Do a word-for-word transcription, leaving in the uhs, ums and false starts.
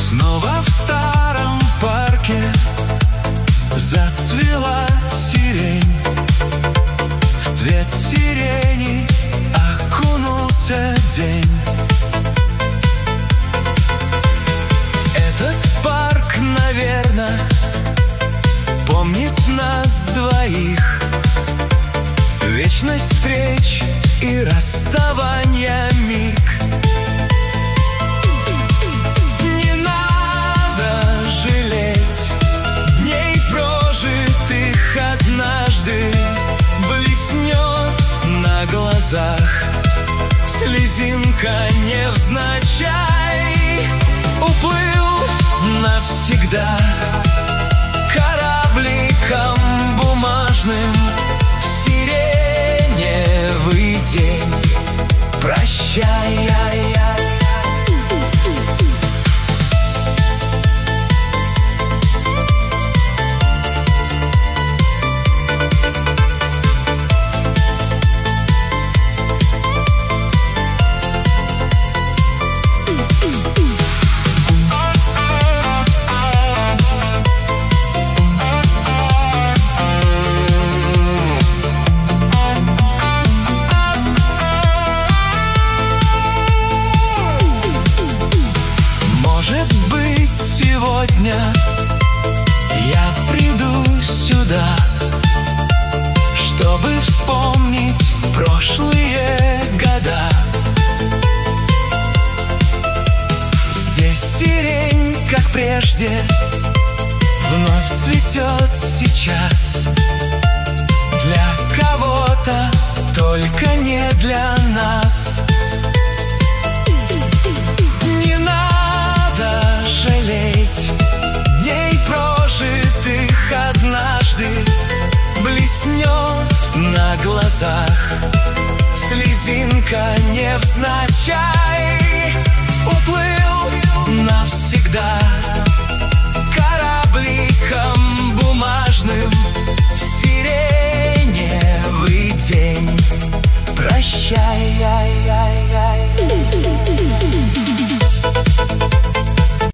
Снова в старом парке зацвела сирень. В цвет сирени окунулся день. Этот парк, наверно, помнит нас двоих. Вечность встреч и расставания миг. Не надо жалеть дней прожитых однажды. Блеснет на глазах слезинка невзначай. Уплыл навсегда корабликом бумажным сиреневый день. Прощай. Сегодня я приду сюда, чтобы вспомнить прошлые года. Здесь сирень, как прежде, вновь цветет сейчас. Для кого-то, только не для нас. Не надо жалеть дней прожитых однажды. Блеснет на глазах слезинка невзначай.